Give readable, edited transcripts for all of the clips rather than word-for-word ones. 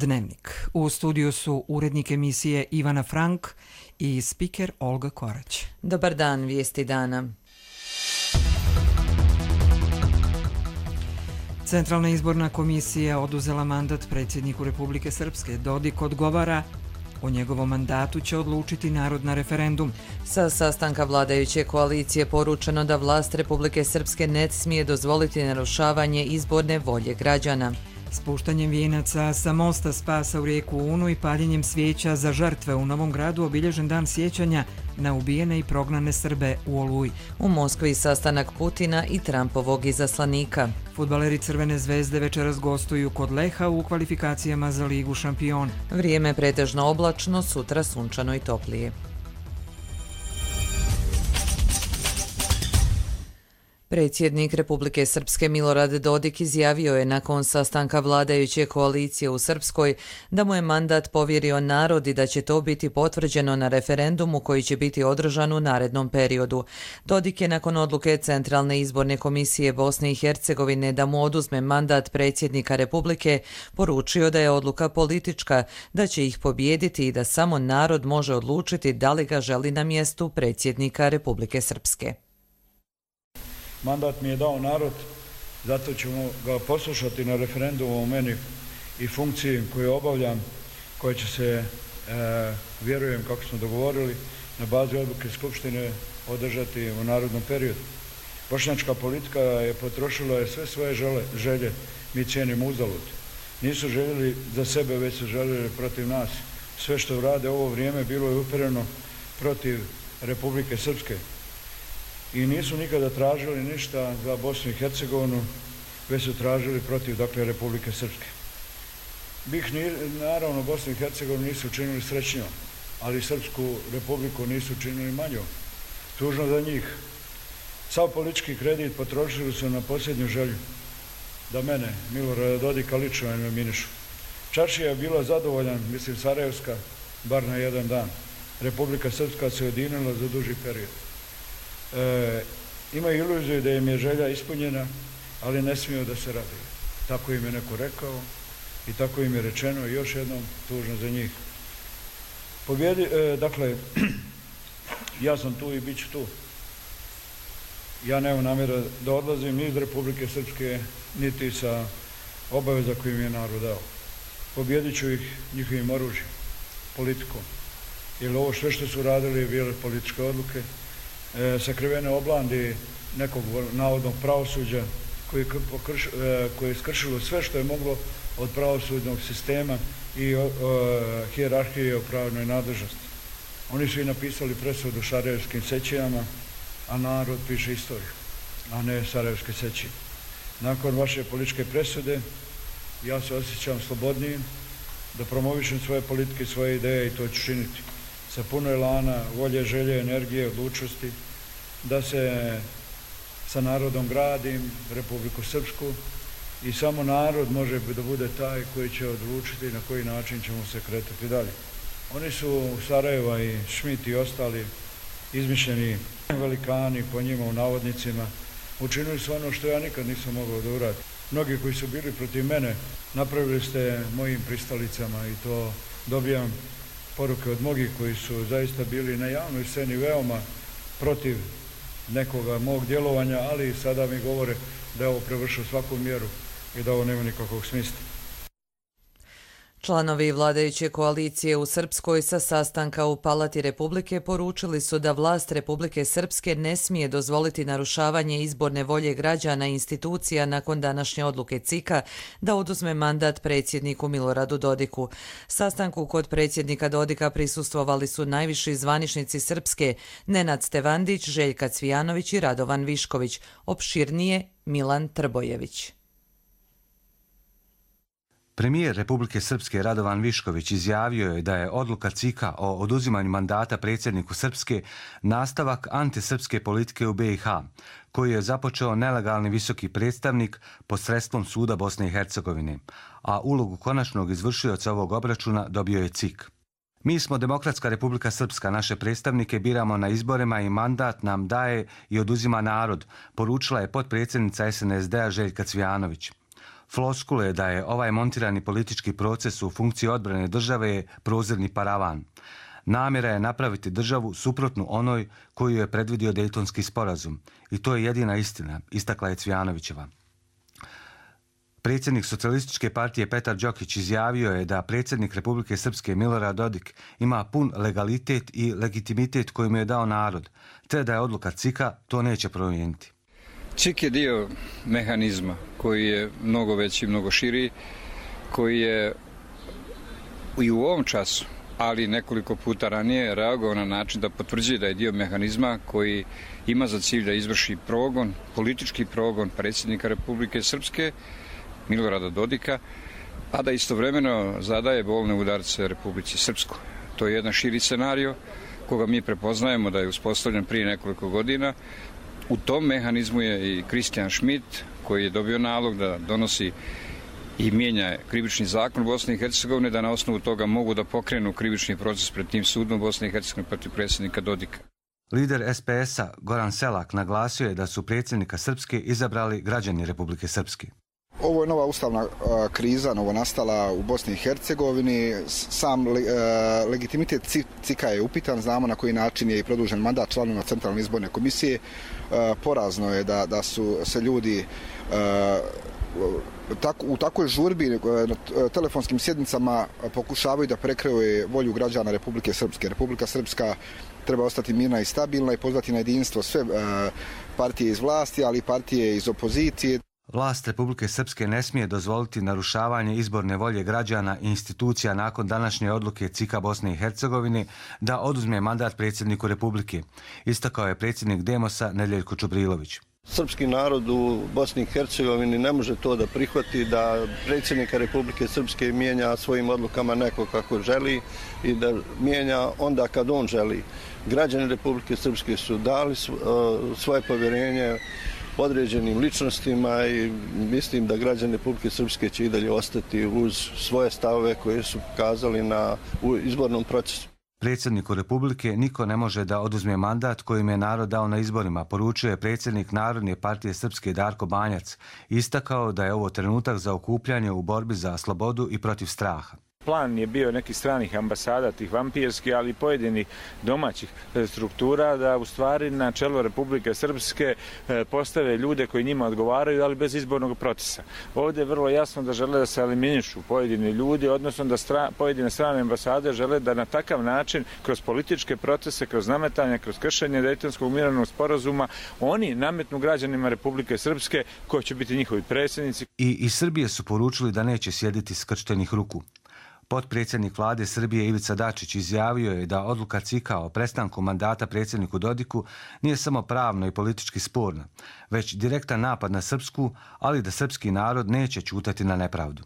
Dnevnik. U studiju su urednik emisije Ivana Frank i spiker Olga Korać. Dobar dan, vijesti dana. Centralna izborna komisija oduzela mandat predsjedniku Republike Srpske. Dodik odgovara: o njegovom mandatu će odlučiti narod na referendum. Sa sastanka vladajuće koalicije poručeno da vlast Republike Srpske ne smije dozvoliti narušavanje izborne volje građana. Spuštanjem vijenaca sa mosta Spasa u rijeku Unu i paljenjem svijeća za žrtve u Novom Gradu obilježen dan sjećanja na ubijene i prognane Srbe u Oluji. U Moskvi sastanak Putina i Trumpovog izaslanika. Fudbaleri Crvene zvezde večeras gostuju kod Leha u kvalifikacijama za Ligu šampiona. Vrijeme pretežno oblačno, sutra sunčano i toplije. Predsjednik Republike Srpske Milorad Dodik izjavio je nakon sastanka vladajuće koalicije u Srpskoj da mu je mandat povjerio narod i da će to biti potvrđeno na referendumu koji će biti održan u narednom periodu. Dodik je nakon odluke Centralne izborne komisije Bosne i Hercegovine da mu oduzme mandat predsjednika Republike poručio da je odluka politička, da će ih pobijediti i da samo narod može odlučiti da li ga želi na mjestu predsjednika Republike Srpske. Mandat mi je dao narod, zato ćemo ga poslušati na referendumu o meni i funkciji koju obavljam, koja će se, vjerujem kako smo dogovorili, na bazi odluke Skupštine održati u narodnom periodu. Bošnjačka politika je potrošila sve svoje želje, mi cijenimo uzalud. Nisu željeli za sebe, već su željeli protiv nas. Sve što rade ovo vrijeme bilo je upereno protiv Republike Srpske. I nisu nikada tražili ništa za Bosnu i Hercegovinu, već su tražili protiv, Republike Srpske. Naravno, Bosnu i Hercegovinu nisu učinili srećnijom, ali Srpsku republiku nisu učinili manjom. Tužno za njih. Sav politički kredit potrošili su na posljednju želju, da mene, Milorada Dodika, lično eliminišu. Čaršija je bila zadovoljan, mislim Sarajevska, bar na jedan dan. Republika Srpska se ujedinila za duži period. Imaju iluziju da im je želja ispunjena, ali ne smiju da se raduju. Tako im je neko rekao i tako im je rečeno i još jednom tužno za njih. Ja sam tu i bit ću tu. Ja nemam namjera da odlazim ni iz Republike Srpske, niti sa obaveza koju mi je narod dao. Pobjedit ću ih njihovim oružjem, politikom. Jer ovo sve što su radili je bile političke odluke, sakrivene oblandi nekog navodnog pravosuđa koje je skršilo sve što je moglo od pravosudnog sistema i hijerarhije o pravnoj nadležnosti. Oni su i napisali presudu sarajevskim sećijama, a narod piše istoriju, a ne sarajevske sećije. Nakon vaše političke presude ja se osjećam slobodnijim da promovišem svoje politike, svoje ideje i to ću činiti. Sa puno elana, volje, želje, energije, odlučnosti, da se sa narodom gradim Republiku Srpsku i samo narod može da bude taj koji će odlučiti na koji način ćemo se kretati dalje. Oni su Sarajeva i Šmit i ostali izmišljeni velikani, po njima u navodnicima, učinili su ono što ja nikad nisam mogao da uradim. Mnogi koji su bili protiv mene napravili ste mojim pristalicama i to dobijam poruke od mnogih koji su zaista bili na javnoj sceni veoma protiv nekoga mog djelovanja, ali sada mi govore da je ovo prevršilo svaku mjeru i da ovo nema nikakvog smisla. Članovi vladajuće koalicije u Srpskoj sa sastanka u Palati Republike poručili su da vlast Republike Srpske ne smije dozvoliti narušavanje izborne volje građana i institucija nakon današnje odluke CIK-a da oduzme mandat predsjedniku Miloradu Dodiku. Sastanku kod predsjednika Dodika prisustvovali su najviši zvaničnici Srpske Nenad Stevandić, Željka Cvijanović i Radovan Višković. Opširnije Milan Trbojević. Premijer Republike Srpske Radovan Višković izjavio je da je odluka CIK-a o oduzimanju mandata predsjedniku Srpske nastavak antisrpske politike u BiH, koju je započeo nelegalni visoki predstavnik posredstvom Suda Bosne i Hercegovine, a ulogu konačnog izvršioca ovog obračuna dobio je CIK. Mi smo Demokratska Republika Srpska, naše predstavnike biramo na izborima i mandat nam daje i oduzima narod, poručila je potpredsjednica SNSD-a Željka Cvijanović. Floskule da je ovaj montirani politički proces u funkciji odbrane države je prozirni paravan. Namjera je napraviti državu suprotnu onoj koju je predvidio Dejtonski sporazum. I to je jedina istina, istakla je Cvijanovićeva. Predsjednik Socijalističke partije Petar Đokić izjavio je da predsjednik Republike Srpske Milorad Dodik ima pun legalitet i legitimitet koji mu je dao narod, te da je odluka CIK-a to neće promijeniti. CIK je dio mehanizma koji je mnogo veći, mnogo širi, koji je i u ovom času, ali nekoliko puta ranije reagovao na način da potvrđuje da je dio mehanizma koji ima za cilj da izvrši progon, politički progon predsjednika Republike Srpske Milorada Dodika, a da istovremeno zadaje bolne udarce Republici Srpskoj. To je jedan širi scenario koga mi prepoznajemo da je uspostavljen prije nekoliko godina. U tom mehanizmu je i Kristijan Schmidt koji je dobio nalog da donosi i mijenja krivični zakon Bosne i Hercegovine, da na osnovu toga mogu da pokrenu krivični proces pred tim sudom Bosne i Hercegovine protiv predsjednika Dodika. Lider SPS-a Goran Selak naglasio je da su predsjednika Srpske izabrali građani Republike Srpske. Ovo je nova ustavna kriza, novonastala u Bosni i Hercegovini. Sam legitimitet CIK-a je upitan, znamo na koji način je i produžen mandat članova Centralne izborne komisije. Porazno je da su se ljudi u takvoj žurbi na telefonskim sjednicama pokušavaju da prekriju volju građana Republike Srpske. Republika Srpska treba ostati mirna i stabilna i pozvati na jedinstvo sve partije iz vlasti, ali i partije iz opozicije. Vlast Republike Srpske ne smije dozvoliti narušavanje izborne volje građana i institucija nakon današnje odluke CIK-a Bosne i Hercegovine da oduzme mandat predsjedniku Republike, istakao je predsjednik Demosa Nedjeljko Čubrilović. Srpski narod u Bosni i Hercegovini ne može to da prihvati, da predsjednika Republike Srpske mijenja svojim odlukama neko kako želi i da mijenja onda kad on želi. Građani Republike Srpske su dali svoje povjerenje određenim ličnostima i mislim da građani Republike Srpske će i dalje ostati uz svoje stavove koje su pokazali u izbornom procesu. Predsjedniku Republike niko ne može da oduzme mandat kojim je narod dao na izborima, poručio je predsjednik Narodne partije Srpske Darko Banjac. Istakao da je ovo trenutak za okupljanje u borbi za slobodu i protiv straha. Plan je bio nekih stranih ambasada, tih vampirskih, ali i pojedinih domaćih struktura da u stvari na čelo Republike Srpske postave ljude koji njima odgovaraju, ali bez izbornog procesa. Ovdje je vrlo jasno da žele da se eliminišu pojedini ljudi, odnosno da pojedine strane ambasade žele da na takav način, kroz političke procese, kroz nametanja, kroz kršenje Dejtonskog mirovnog sporazuma, oni nametnu građanima Republike Srpske koji će biti njihovi predsjednici. I iz Srbije su poručili da neće sjediti skrštenih ruku. Potpredsjednik vlade Srbije Ivica Dačić izjavio je da odluka CIK-a o prestanku mandata predsjedniku Dodiku nije samo pravno i politički sporna, već direktan napad na Srpsku, ali da srpski narod neće ćutati na nepravdu.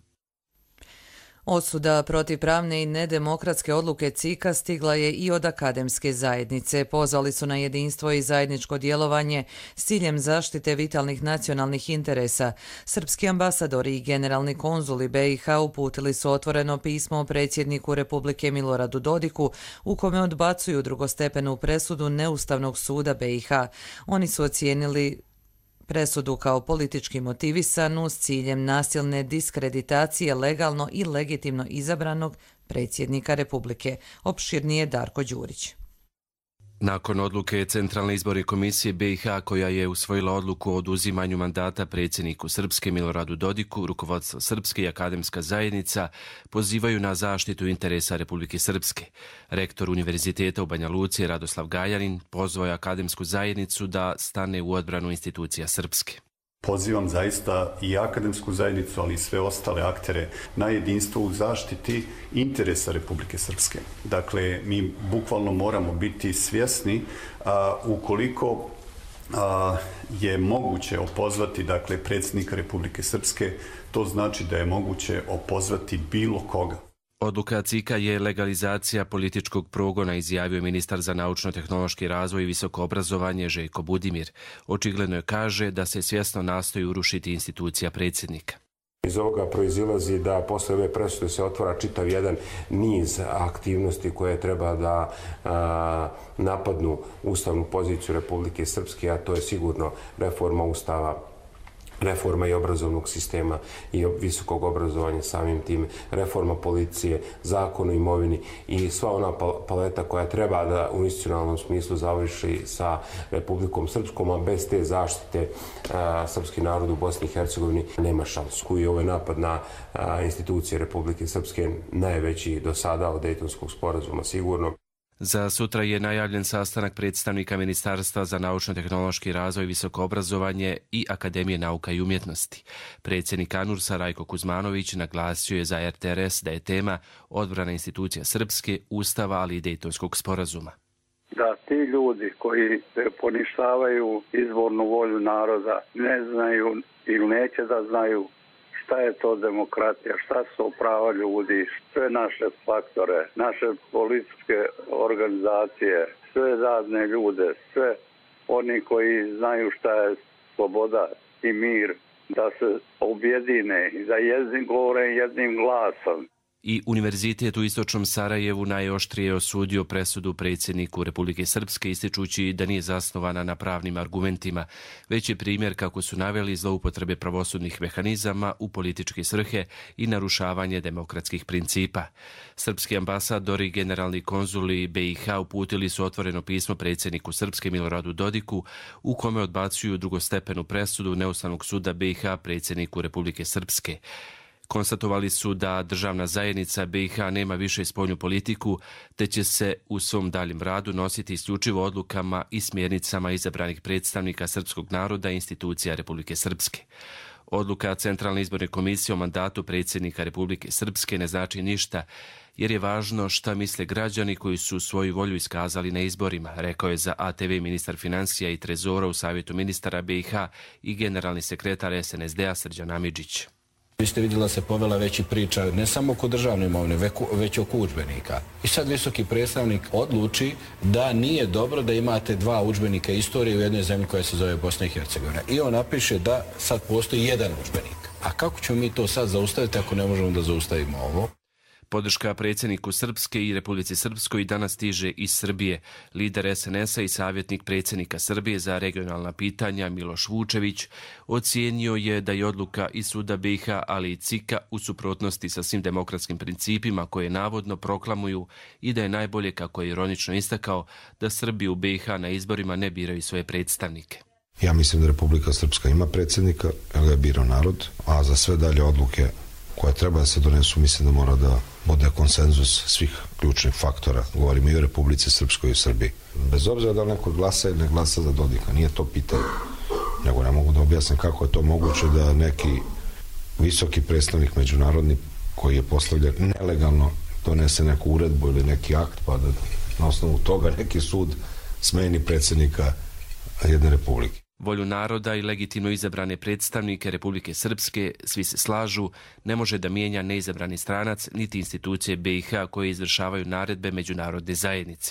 Osuda protiv pravne i nedemokratske odluke CIK-a stigla je i od akademske zajednice. Pozvali su na jedinstvo i zajedničko djelovanje s ciljem zaštite vitalnih nacionalnih interesa. Srpski ambasadori i generalni konzuli BiH uputili su otvoreno pismo predsjedniku Republike Miloradu Dodiku u kome odbacuju drugostepenu presudu Neustavnog suda BiH. Oni su ocijenili presudu kao politički motivisanu s ciljem nasilne diskreditacije legalno i legitimno izabranog predsjednika Republike. Opširnije Darko Đurić. Nakon odluke Centralne izborne komisije BiH koja je usvojila odluku o oduzimanju mandata predsjedniku Srpske Miloradu Dodiku, rukovodstvo Srpske i akademska zajednica pozivaju na zaštitu interesa Republike Srpske. Rektor Univerziteta u Banja Luci Radoslav Gajanin pozvao je akademsku zajednicu da stane u odbranu institucija Srpske. Pozivam zaista i akademsku zajednicu, ali i sve ostale aktere na jedinstvo u zaštiti interesa Republike Srpske. Dakle, mi bukvalno moramo biti svjesni ukoliko je moguće opozvati predsjednika Republike Srpske, to znači da je moguće opozvati bilo koga. Odluka CIK-a je legalizacija političkog progona, izjavio ministar za naučno-tehnološki razvoj i visoko obrazovanje Željko Budimir. Očigledno je kaže da se svjesno nastoji urušiti institucija predsjednika. Iz ovoga proizilazi da posle ove presude se otvara čitav jedan niz aktivnosti koje treba da napadnu ustavnu poziciju Republike Srpske, a to je sigurno reforma Ustava reforma i obrazovnog sistema i visokog obrazovanja samim tim, reforma policije, zakon o imovini i sva ona paleta koja treba da u institucionalnom smislu završi sa Republikom Srpskom, a bez te zaštite srpski narod u Bosni i Hercegovini nema šansu. I ovaj napad na institucije Republike Srpske najveći do sada od Dejtonskog sporazuma sigurno. Za sutra je najavljen sastanak predstavnika Ministarstva za naučno-tehnološki razvoj i visoko obrazovanje i Akademije nauka i umjetnosti. Predsjednik ANURS-a Rajko Kuzmanović naglasio je za RTRS da je tema odbrana institucija Srpske, Ustava, ali i Dejtonskog sporazuma. Da ti ljudi koji poništavaju izbornu volju naroda ne znaju ili neće da znaju šta je to demokratija, šta su prava ljudi, sve naše faktore, naše političke organizacije, sve radne ljude, sve oni koji znaju šta je sloboda i mir, da se objedine i da govore jednim glasom. I Univerzitet u istočnom Sarajevu najoštrije osudio presudu predsjedniku Republike Srpske, ističući da nije zasnovana na pravnim argumentima, već je primjer kako su naveli zloupotrebe pravosudnih mehanizama u političke svrhe i narušavanje demokratskih principa. Srpski ambasadori i generalni konzuli BiH uputili su otvoreno pismo predsjedniku Srpske Miloradu Dodiku u kome odbacuju drugostepenu presudu Neustavnog suda BiH predsjedniku Republike Srpske. Konstatovali su da državna zajednica BiH nema više spoljnu politiku, te će se u svom daljem radu nositi isključivo odlukama i smjernicama izabranih predstavnika srpskog naroda i institucija Republike Srpske. Odluka Centralne izborne komisije o mandatu predsjednika Republike Srpske ne znači ništa, jer je važno šta misle građani koji su svoju volju iskazali na izborima, rekao je za ATV ministar financija i trezora u Savjetu ministara BiH i generalni sekretar SNSD-a Srđan Amidžić. Vi ste vidjeli da se povela već i priča ne samo oko državne imovine, već oko udžbenika. I sad visoki predstavnik odluči da nije dobro da imate dva udžbenika istorije u jednoj zemlji koja se zove Bosna i Hercegovina. I on napiše da sad postoji jedan udžbenik. A kako ćemo mi to sad zaustaviti ako ne možemo da zaustavimo ovo? Podrška predsjedniku Srpske i Republici Srpskoj danas stiže iz Srbije. Lider SNS-a i savjetnik predsjednika Srbije za regionalna pitanja Miloš Vučević ocijenio je da je odluka i suda BiH, ali i CIK-a u suprotnosti sa svim demokratskim principima koje navodno proklamuju i da je najbolje, kako je ironično istakao, da Srbi u BiH na izborima ne biraju svoje predstavnike. Ja mislim da Republika Srpska ima predsjednika, jer ga je birao narod, a za sve dalje odluke koje treba da se donesu, mislim da mora da bude konsenzus svih ključnih faktora. Govorimo i o Republici Srpskoj i u Srbiji. Bez obzira da li neko glasa ili ne glasa za Dodika, nije to pitanje. Nego ne mogu da objasnim kako je to moguće da neki visoki predstavnik međunarodni koji je postavljen nelegalno donese neku uredbu ili neki akt, pa da na osnovu toga neki sud smeni predsjednika jedne republike. Volju naroda i legitimno izabrane predstavnike Republike Srpske, svi se slažu, ne može da mijenja neizabrani stranac niti institucije BiH koje izvršavaju naredbe međunarodne zajednice.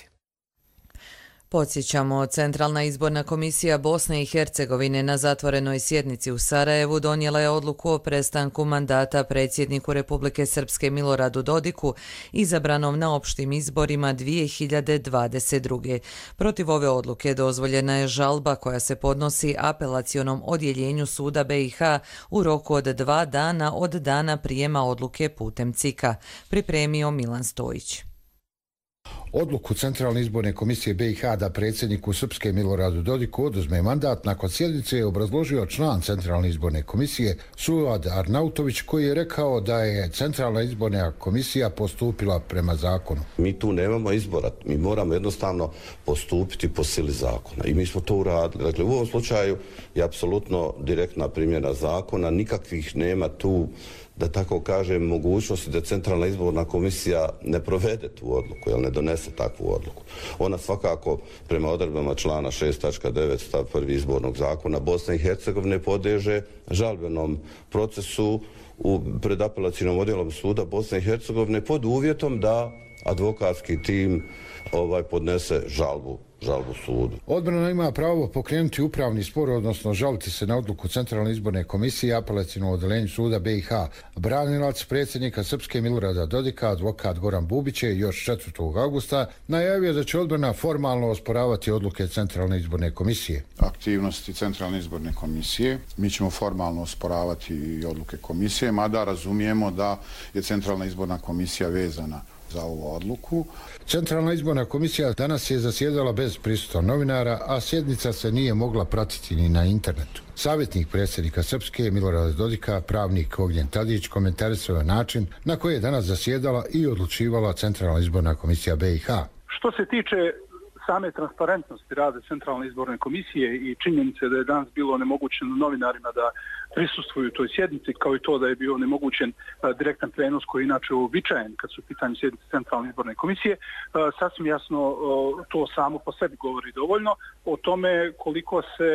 Podsjećamo, Centralna izborna komisija Bosne i Hercegovine na zatvorenoj sjednici u Sarajevu donijela je odluku o prestanku mandata predsjedniku Republike Srpske Miloradu Dodiku, izabranom na opštim izborima 2022. Protiv ove odluke dozvoljena je žalba koja se podnosi apelacionom odjeljenju suda BiH u roku od 2 dana od dana prijema odluke putem CIK-a, pripremio Milan Stojić. Odluku Centralne izborne komisije BiH da predsjedniku Srpske Miloradu Dodiku oduzme mandat nakon sjednice je obrazložio član Centralne izborne komisije Suad Arnautović, koji je rekao da je Centralna izborna komisija postupila prema zakonu. Mi tu nemamo izbora, mi moramo jednostavno postupiti po sili zakona i mi smo to uradili. Dakle, u ovom slučaju je apsolutno direktna primjena zakona, nikakvih nema tu, da tako kažem, mogućnosti da Centralna izborna komisija ne provede tu odluku, jer ne donese takvu odluku. Ona svakako, prema odredbama člana 6.9 stav 1 izbornog zakona Bosne i Hercegovine podliježe žalbenom procesu pred apelacijnom odjelom suda Bosne i Hercegovine pod uvjetom da advokatski tim podnese žalbu sudu. Odbrana ima pravo pokrenuti upravni spor, odnosno žaliti se na odluku Centralne izborne komisije i apelacijnom odeljenju suda BiH. Branilac predsjednika Srpske Milorada Dodika, advokat Goran Bubić je još 4. augusta najavio da će odbrana formalno osporavati odluke Centralne izborne komisije. Aktivnosti Centralne izborne komisije, mi ćemo formalno osporavati i odluke komisije, mada razumijemo da je Centralna izborna komisija vezana za ovu odluku. Centralna izborna komisija danas je zasjedala bez prisustva novinara, a sjednica se nije mogla pratiti ni na internetu. Savjetnik predsjednika Srpske Milorada Dodika, pravnik Ognjen Tadić, komentarisao je način na koji je danas zasjedala i odlučivala Centralna izborna komisija BiH. Što se tiče same transparentnosti rada Centralne izborne komisije i činjenice da je danas bilo onemogućeno novinarima da prisustvuju toj sjednici, kao i to da je bio onemogućen direktan prenos koji je inače uobičajen kad su u pitanju sjednice Centralne izborne komisije, sasvim jasno to samo po sebi govori dovoljno o tome koliko se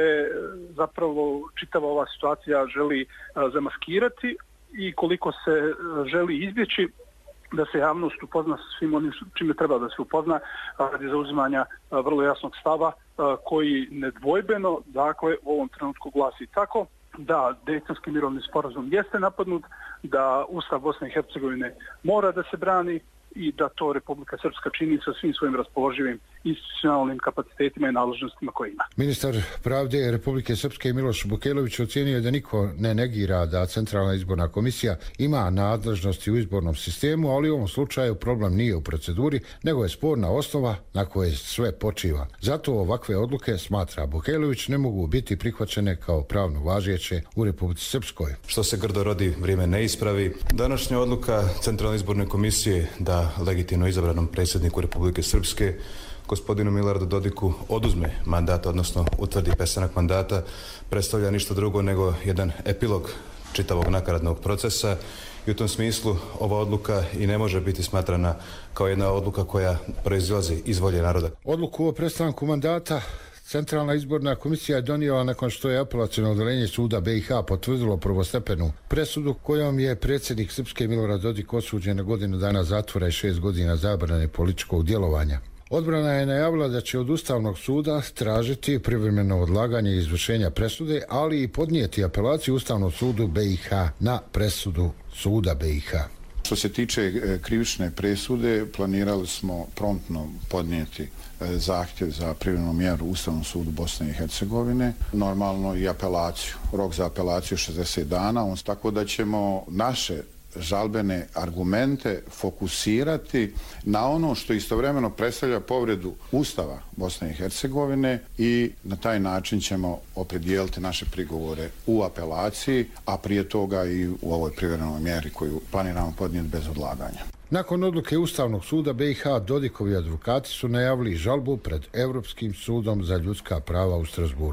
zapravo čitava ova situacija želi zamaskirati i koliko se želi izbjeći da se javnost upozna sa svim onim čime treba da se upozna radi zauzimanja vrlo jasnog stava koji nedvojbeno, dakle, u ovom trenutku glasi tako da Dejtonski mirovni sporazum jeste napadnut, da Ustav Bosne i Hercegovine mora da se brani i da to Republika Srpska čini sa svim svojim raspoloživim institucionalnim kapacitetima i nadležnostima koje ima. Ministar pravde Republike Srpske Miloš Bukelović ocijenio je da niko ne negira da Centralna izborna komisija ima nadležnosti u izbornom sistemu, ali u ovom slučaju problem nije u proceduri, nego je sporna osnova na kojoj sve počiva. Zato ovakve odluke, smatra Bukelović, ne mogu biti prihvaćene kao pravno važeće u Republici Srpskoj. Što se grdo rodi, vrijeme ne ispravi. Današnja odluka Centralne izborne komisije da legitimno izabranom predsjedniku Republike Srpske gospodinu Miloradu Dodiku oduzme mandat, odnosno utvrdi prestanak mandata, predstavlja ništa drugo nego jedan epilog čitavog nakaradnog procesa i u tom smislu ova odluka i ne može biti smatrana kao jedna odluka koja proizilazi iz volje naroda. Odluku o prestanku mandata Centralna izborna komisija je donijela nakon što je apelacijno odeljenje suda BiH potvrdilo prvostepenu presudu kojom je predsjednik Srpske Milorad Dodik osuđen na godinu dana zatvora i 6 godina zabrane političkog djelovanja. Odbrana je najavila da će od Ustavnog suda tražiti privremeno odlaganje izvršenja presude, ali i podnijeti apelaciju Ustavnom sudu BiH na presudu suda BiH. Što se tiče krivične presude, planirali smo promptno podnijeti zahtjev za privremenu mjeru Ustavnom sudu Bosne i Hercegovine, normalno i apelaciju. Rok za apelaciju 60 dana, tako da ćemo naše žalbene argumente fokusirati na ono što istovremeno predstavlja povredu Ustava Bosne i Hercegovine i na taj način ćemo opredijeliti naše prigovore u apelaciji, a prije toga i u ovoj privremenoj mjeri koju planiramo podnijeti bez odlaganja. Nakon odluke Ustavnog suda BiH, Dodikovi advokati su najavili žalbu pred Europskim sudom za ljudska prava u Strasburu.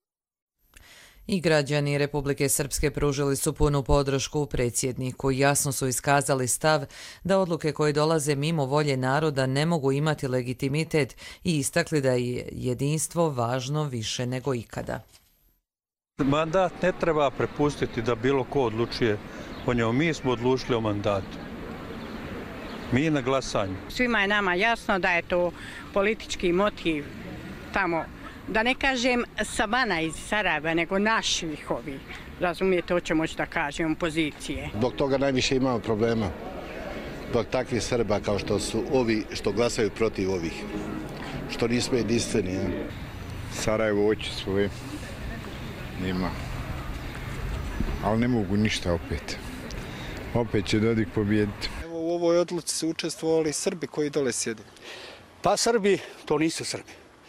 I građani Republike Srpske pružili su punu podršku predsjedniku. Jasno su iskazali stav da odluke koje dolaze mimo volje naroda ne mogu imati legitimitet i istakli da je jedinstvo važno više nego ikada. Mandat ne treba prepustiti da bilo ko odlučuje o njemu. Mi smo odlučili o mandatu. Mi na glasanju. Svima je nama jasno da je to politički motiv tamo, da ne kažem Sabana iz Sarajeva, nego naših ovih, razumijete, hoće moći da kažem, pozicije. Zbog toga najviše imamo problema. Zbog takvih Srba kao što su ovi što glasaju protiv ovih, što nismo jedinstveni. Sarajevo oči svoje nema, ali ne mogu ništa opet. Opet će Dodik pobijediti. Evo u ovoj odluci su učestvovali Srbi koji dole sjede. Pa Srbi, to nisu Srbi.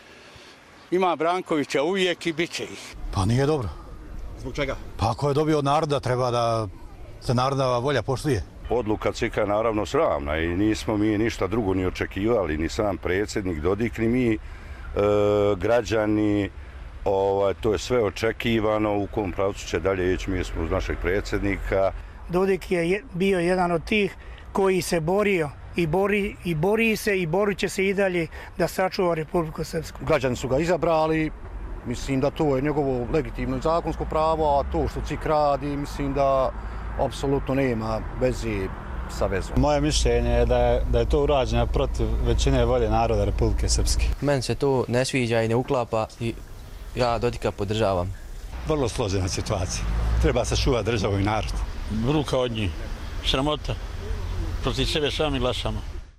Ima Brankovića uvijek i bit će ih. Pa nije dobro. Zbog čega? Pa ako je dobio od naroda, treba da se narodna volja poštuje. Odluka CIK je naravno sramna i nismo mi ništa drugo ni očekivali, ni sam predsjednik Dodik, ni mi građani. To je sve očekivano, u kom pravcu će dalje ići, mi smo uz našeg predsjednika. Dodik je bio jedan od tih koji se borio i bori se i borit će se i dalje da sačuva Republiku Srpsku. Građani su ga izabrali, mislim da to je njegovo legitimno zakonsko pravo, a to što CIK radi, mislim da apsolutno nema veze sa vezom. Moje mišljenje je da je to urađeno protiv većine volje naroda Republike Srpske. Meni se to ne sviđa i ne uklapa i ja Dodika podržavam. Vrlo složena situacija. Treba sačuvati državu i narod. Bruka od njih. Sramota. Protiv sebe sami glasamo.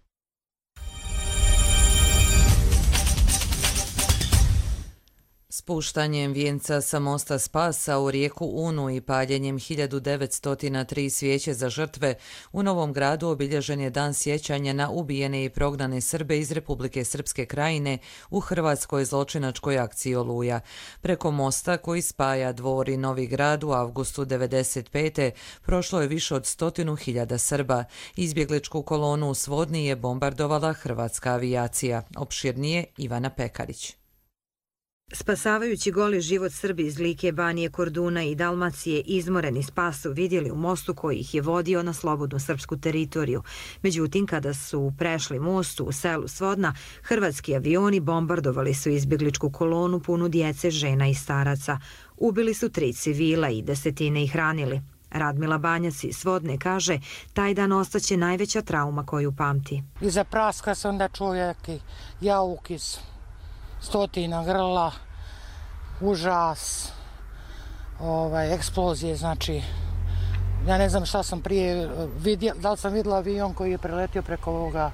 Spuštanjem vijenca sa mosta Spasa u rijeku Unu i paljenjem 1903 svijeće za žrtve u Novom Gradu obilježen je dan sjećanja na ubijene i prognane Srbe iz Republike Srpske Krajine u hrvatskoj zločinačkoj akciji Oluja. Preko mosta koji spaja Dvor i Novi Grad u avgustu 1995. prošlo je više od 100.000 Srba. Izbjegličku kolonu u Svodni je bombardovala hrvatska avijacija. Opširnije Ivana Pekarić. Spasavajući goli život Srbi iz Like, Banije, Korduna i Dalmacije, izmoreni Spas su vidjeli u mostu koji ih je vodio na slobodnu srpsku teritoriju. Međutim, kada su prešli most u selu Svodna, hrvatski avioni bombardovali su izbjegličku kolonu punu djece, žena i staraca. Ubili su 3 civila i desetine ih ranili. Radmila Banjac iz Svodne kaže, taj dan ostaće najveća trauma koju pamti. Iza praska se onda čuje jauk iz stotina grla, užas, eksplozije, znači, ja ne znam šta sam prije vidjela, da li sam vidjela avion koji je preletio preko ovoga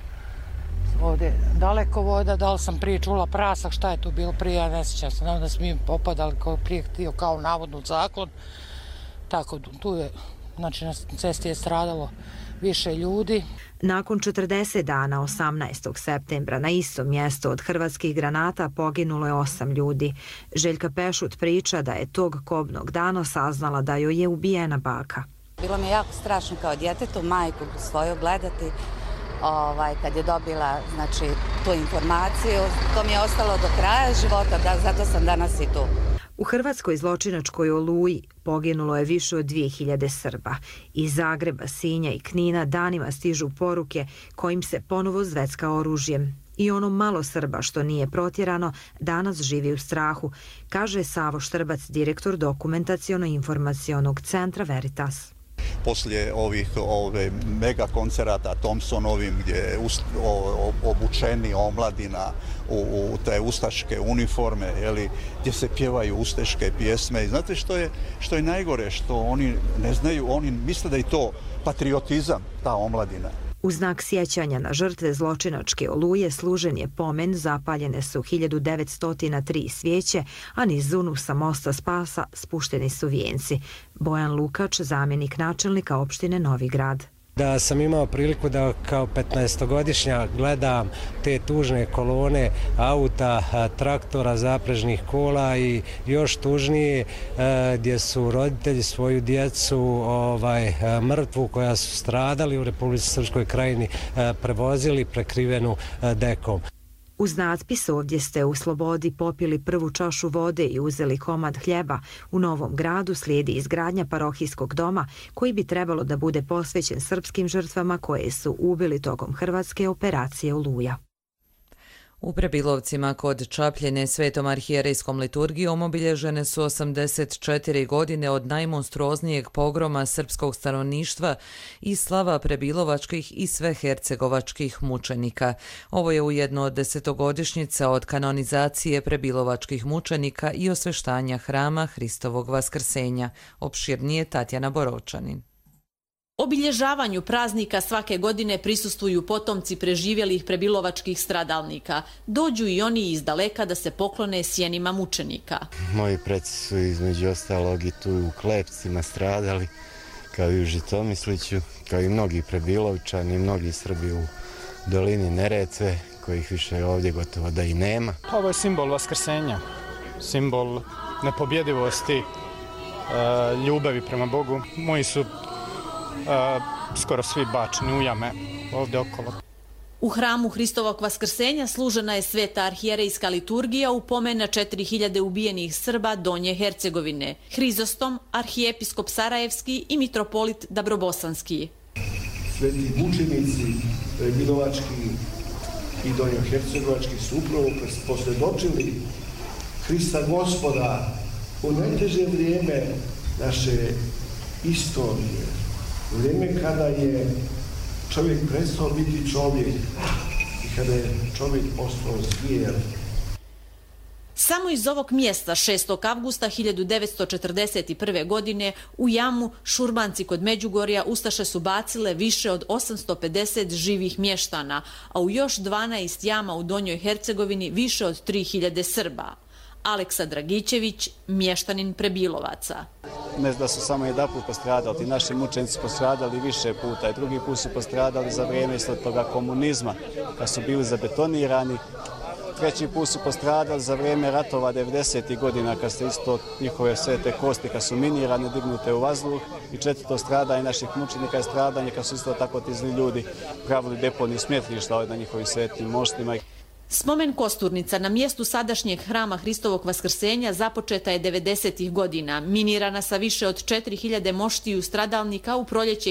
ovdje dalekovoda, da li sam prije čula prasak, šta je tu bilo prije, ja ne sjećam se, da smo im popadali prije htio kao navodnu zaklon, tako tu je, znači na cesti je stradalo više ljudi. Nakon 40 dana, 18. septembra, na istom mjestu od hrvatskih granata poginulo je 8 ljudi. Željka Pešut priča da je tog kobnog dana saznala da joj je ubijena baka. Bilo mi je jako strašno kao djetetu, majku svoju gledati kad je dobila tu informaciju. To mi je ostalo do kraja života, zato sam danas i tu. U hrvatskoj zločinačkoj Oluji poginulo je više od 2000 Srba. Iz Zagreba, Sinja i Knina danima stižu poruke kojim se ponovo zvecka oružjem. I ono malo Srba što nije protjerano danas živi u strahu, kaže Savo Štrbac, direktor dokumentaciono-informacionog centra Veritas. Poslije ove mega koncerata Thompsonovim gdje je obučeni omladina u te ustaške uniforme, gdje se pjevaju ustaške pjesme. I znate što je najgore? Što oni ne znaju, oni misle da je to patriotizam, ta omladina. U znak sjećanja na žrtve zločinačke Oluje služen je pomen, zapaljene su 1903 svijeće, a niz unusa mosta Spasa spušteni su vijenci. Bojan Lukač, zamjenik načelnika opštine Novi Grad. Da sam imao priliku da kao 15-godišnja gledam te tužne kolone auta, traktora, zaprežnih kola i još tužnije gdje su roditelji svoju djecu mrtvu koja su stradali u Republici Srpskoj Krajini prevozili prekrivenu dekom. Uz natpis "Ovdje ste u slobodi" popili prvu čašu vode i uzeli komad hljeba. U Novom Gradu slijedi izgradnja parohijskog doma koji bi trebalo da bude posvećen srpskim žrtvama koje su ubili tokom hrvatske operacije Oluja. U Prebilovcima kod Čapljene svetom arhijerejskom liturgijom obilježene su 84 godine od najmonstruoznijeg pogroma srpskog stanovništva i slava prebilovačkih i svehercegovačkih mučenika. Ovo je ujedno 10-godišnjica od kanonizacije prebilovačkih mučenika i osveštanja hrama Hristovog vaskrsenja. Opširnije Tatjana Borovčanin. Obilježavanju praznika svake godine prisustvuju potomci preživjelih prebilovačkih stradalnika. Dođu i oni iz daleka da se poklone sjenima mučenika. Moji preci su između ostalog i tu u Klepcima stradali, kao i u Žitomisliću, kao i mnogi prebilovčani, mnogi Srbi u dolini Neretve, kojih više ovdje gotovo da i nema. Ovo je simbol vaskrsenja, simbol nepobjedivosti, ljubavi prema Bogu. Moji su skoro svi bačeni u jame ovdje okolo. U hramu Hristovog vaskrsenja služena je sveta arhijerejska liturgija u pomen na 4000 ubijenih Srba Donje Hercegovine. Hrizostom, arhijepiskop Sarajevski i mitropolit Dabrobosanski. Sveti mučenici prebilovački i donjohercegovački su upravo posvjedočili Hrista Gospoda u najteže vrijeme naše istorije. Vrijeme kada je čovjek prestao biti čovjek i kada je čovjek postao zvijer. Samo iz ovog mjesta 6. avgusta 1941. godine u jamu Šurbanci kod Međugorja ustaše su bacile više od 850 živih mještana, a u još 12 jama u Donjoj Hercegovini više od 3000 Srba. Aleksa Dragićević, mještanin Prebilovaca. Ne da su samo jedanput postradali, ti naši mučenici postradali više puta i drugi put su postradali za vrijeme isto toga komunizma, kad su bili zabetonirani. Treći put su postradali za vrijeme ratova 90. godina, kad ste isto njihove sve te kosti, kad su minirane, dignute u vazduh. I četvrto stradanje naših mučenika je stradanje kad su isto tako ti zli ljudi pravili deponiju smetlišta na njihovim svetim mostima. Spomen kosturnica na mjestu sadašnjeg hrama Hristovog Vaskrsenja započeta je 90. godina, minirana sa više od 4000 moštiju stradalnika u proljeće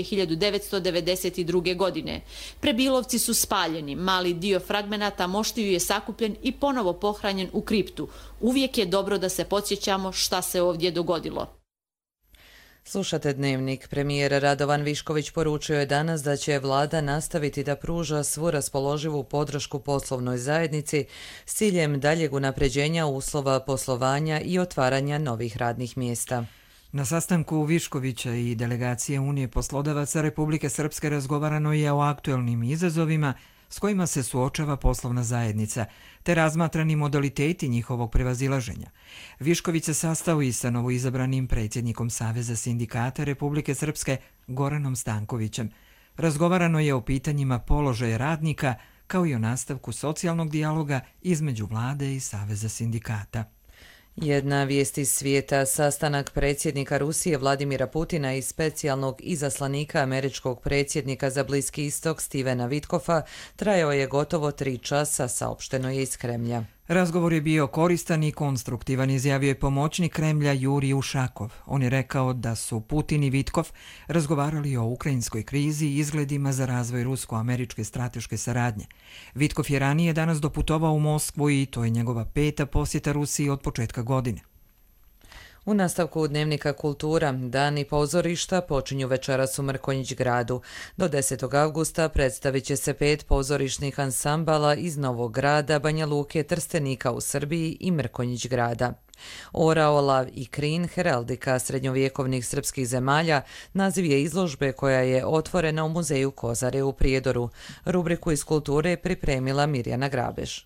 1992. godine. Prebilovci su spaljeni, mali dio fragmenata moštiju je sakupljen i ponovo pohranjen u kriptu. Uvijek je dobro da se podsjećamo šta se ovdje dogodilo. Slušate Dnevnik. Premijer Radovan Višković poručio je danas da će vlada nastaviti da pruža svu raspoloživu podršku poslovnoj zajednici s ciljem daljeg unapređenja uslova poslovanja i otvaranja novih radnih mjesta. Na sastanku Viškovića i delegacije Unije poslodavaca Republike Srpske razgovarano je o aktuelnim izazovima s kojima se suočava poslovna zajednica, te razmatrani modaliteti njihovog prevazilaženja. Višković se sastao i sa novoizabranim predsjednikom Saveza sindikata Republike Srpske Goranom Stankovićem. Razgovarano je o pitanjima položaja radnika, kao i o nastavku socijalnog dijaloga između vlade i Saveza sindikata. Jedna vijest iz svijeta, sastanak predsjednika Rusije Vladimira Putina i specijalnog izaslanika američkog predsjednika za Bliski istok Stevena Witkoffa trajao je gotovo 3 časa, saopšteno je iz Kremlja. Razgovor je bio koristan i konstruktivan, izjavio je pomoćnik Kremlja Jurij Ušakov. On je rekao da su Putin i Witkov razgovarali o ukrajinskoj krizi i izgledima za razvoj rusko-američke strateške saradnje. Witkov je ranije danas doputovao u Moskvu i to je njegova 5. posjeta Rusiji od početka godine. U nastavku Dnevnika kultura, dani pozorišta počinju večeras u Mrkonjić gradu. Do 10. avgusta predstavit će se 5 pozorišnih ansambala iz Novog Grada, Banja Luke, Trstenika u Srbiji i Mrkonjić grada. Orao, lav i krin, heraldika srednjovjekovnih srpskih zemalja, naziv je izložbe koja je otvorena u muzeju Kozare u Prijedoru. Rubriku iz kulture pripremila Mirjana Grabež.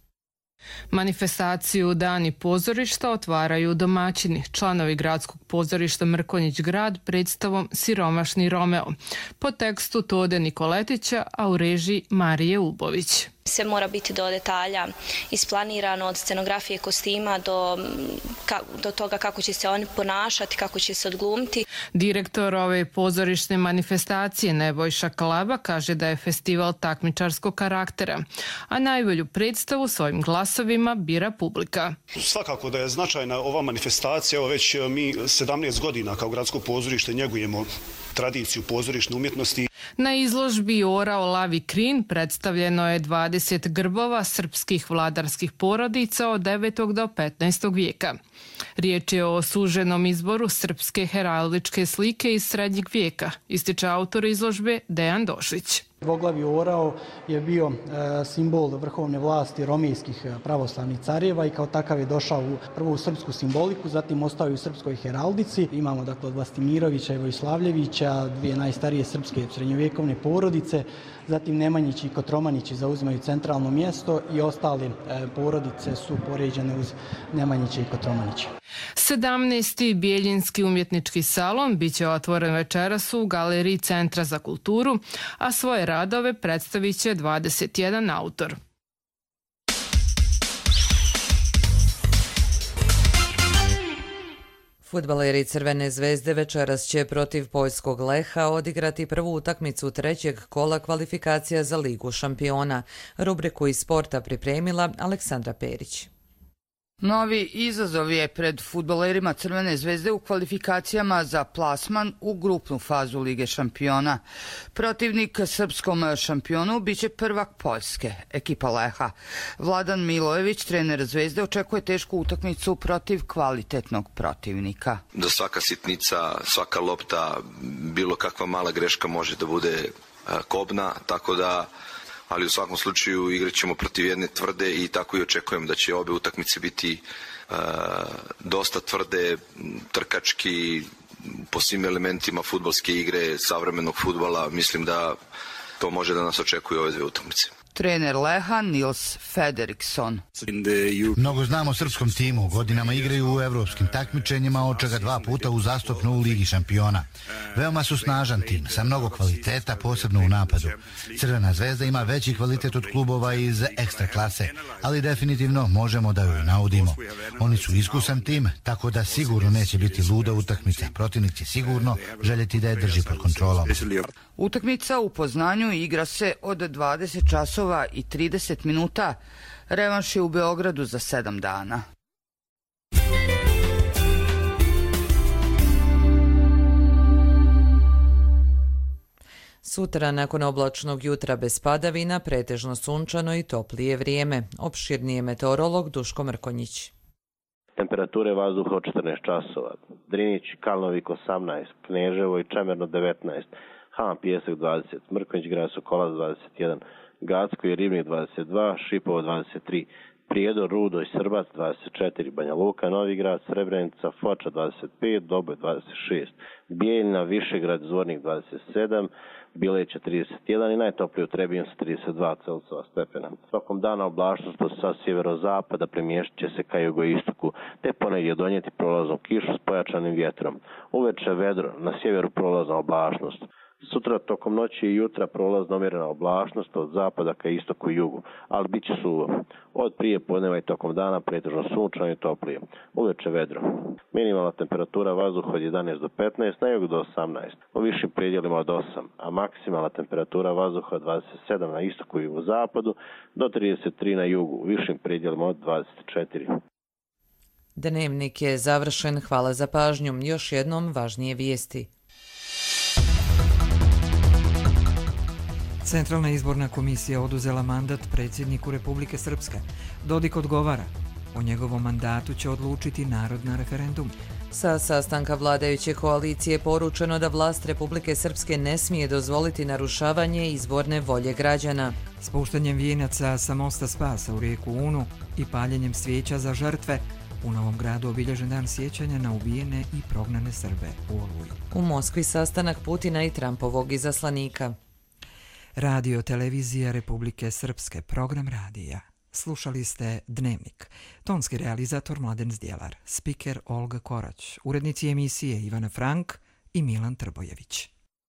Manifestaciju Dani pozorišta otvaraju domaćini, članovi gradskog pozorišta Mrkonjić grad predstavom Siromašni Romeo, po tekstu Tode Nikoletića, a u režiji Marije Ubović. Sve mora biti do detalja isplanirano, od scenografije kostima do toga kako će se oni ponašati, kako će se odglumiti. Direktor ove pozorišne manifestacije Nebojša Kalaba kaže da je festival takmičarskog karaktera, a najbolju predstavu svojim glasovima bira publika. Svakako da je značajna ova manifestacija, evo već mi 17 godina kao gradsko pozorište njegujemo tradiciju pozorišne umjetnosti. Na izložbi Orao, lav i krin predstavljeno je 20 grbova srpskih vladarskih porodica od 9. do 15. vijeka. Riječ je o suženom izboru srpske heraldičke slike iz srednjeg vijeka, ističe autor izložbe Dejan Došić. Dvoglavi orao je bio simbol vrhovne vlasti romijskih pravoslavnih carjeva i kao takav je došao prvo u srpsku simboliku, zatim ostao i u srpskoj heraldici. Imamo dakle od Vlastimirovića i Vojslavljevića, dvije najstarije srpske srednjovjekovne porodice, zatim Nemanjići i Kotromanići zauzimaju centralno mjesto i ostale porodice su poređene uz Nemanjiće i Kotromaniće. 17. Bijeljinski umjetnički salon biće otvoren večeras u Galeriji Centra za kulturu, a svoje radove predstavit će 21 autor. Fudbaleri Crvene zvezde večeras će protiv poljskog Leha odigrati prvu utakmicu 3. kola kvalifikacija za Ligu šampiona. Rubriku iz sporta pripremila Aleksandra Perić. Novi izazov je pred fudbalerima Crvene zvezde u kvalifikacijama za plasman u grupnu fazu Lige šampiona. Protivnik srpskom šampionu biće prvak Poljske, ekipa Leha. Vladan Milojević, trener Zvezde, očekuje tešku utakmicu protiv kvalitetnog protivnika. Da svaka sitnica, svaka lopta, bilo kakva mala greška može da bude kobna, tako da, ali u svakom slučaju igrat ćemo protiv jedne tvrde i tako i očekujem da će obe utakmice biti dosta tvrde, trkački, po svim elementima fudbalske igre, savremenog fudbala. Mislim da to može da nas očekuje ove dve utakmice. Trener Leha Nils Federiksson. Mnogo znamo o srpskom timu. Godinama igraju u evropskim takmičenjima, od čega 2 puta uzastopno u Ligi šampiona. Veoma su snažan tim, sa mnogo kvaliteta, posebno u napadu. Crvena zvezda ima veći kvalitet od klubova iz ekstra klase, ali definitivno možemo da joj naudimo. Oni su iskusan tim, tako da sigurno neće biti luda utakmica. Protivnik će sigurno željeti da je drži pod kontrolom. Utakmica u Poznanju igra se od 20 časova i 30 minuta. Revanš je u Beogradu za 7 dana. Sutra, nakon oblačnog jutra bez padavina, pretežno sunčano i toplije vrijeme. Opširnije meteorolog Duško Mrkonjić. Temperature vazduha od 14 časova. Drinić, Kalnovik 18, Kneževo i Čemerno 19, Han Pijesak 20, Mrkonjić, Grad Sokolac 21, Gacko i Ribnik 22, Šipovo 23, Prijedor, Rudo i Srbac 24, Banja Luka, Novi Grad, Srebrenica, Foča 25, Doboj 26, Bijeljina, Višegrad, Zvornik 27, Bileća 31 i najtoplije u Trebinju sa 32 Celzijusova stepena. Svakom dana oblačnost sa sjeverozapada premještit će se ka jugoistoku, te ponegdje donijeti prolaznom kišu s pojačanim vjetrom. Uveče vedro, na sjeveru prolazna oblačnost. Sutra tokom noći i jutra prolazna umjerena oblačnost od zapada ka istoku i jugu, ali bit će suvo. Od prije podneva i tokom dana pretežno sunčano i toplije. Uveče vedro. Minimalna temperatura vazduha od 11 do 15, na jugu do 18, u višim predjelima od 8, a maksimalna temperatura vazduha od 27 na istoku i u zapadu do 33 na jugu, u višim predjelima od 24. Dnevnik je završen. Hvala za pažnju. Još jednom važnije vijesti. Centralna izborna komisija oduzela mandat predsjedniku Republike Srpske. Dodik odgovara. O njegovom mandatu će odlučiti narod na referendum. Sa sastanka vladajuće koalicije poručeno da vlast Republike Srpske ne smije dozvoliti narušavanje izborne volje građana. Spuštanjem vijenaca sa mosta Spasa u rijeku Unu i paljenjem svijeća za žrtve, u Novom Gradu obilježen dan sjećanja na ubijene i prognane Srbe u Oluji. U Moskvi sastanak Putina i Trumpovog izaslanika. Radio televizija Republike Srpske, program radija. Slušali ste Dnevnik. Tonski realizator Mladen Zdjelar, spiker Olga Korać, urednici emisije Ivana Frank i Milan Trbojević.